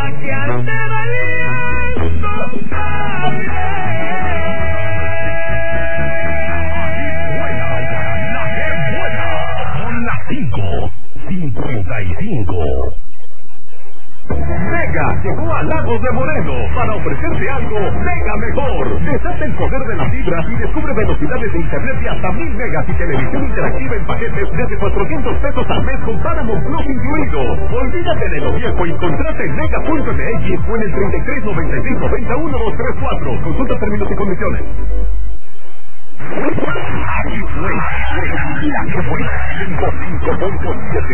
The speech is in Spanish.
la que altera el insoportable. Son las 5:55. Mega llegó a Lagos de Moreno para ofrecerte algo mega mejor. Desata el poder de la fibra y descubre velocidades de internet de hasta 1000 megas y televisión interactiva en paquetes desde 400 pesos al mes con Paramount Plus incluido. Olvídate de lo viejo y contrata en mega.mx o en el 33 96 90 1234. Consulta términos y condiciones. Aquí fue la que fue 105.7.